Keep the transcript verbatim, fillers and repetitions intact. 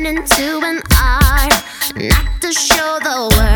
turn into an art, not to show the world.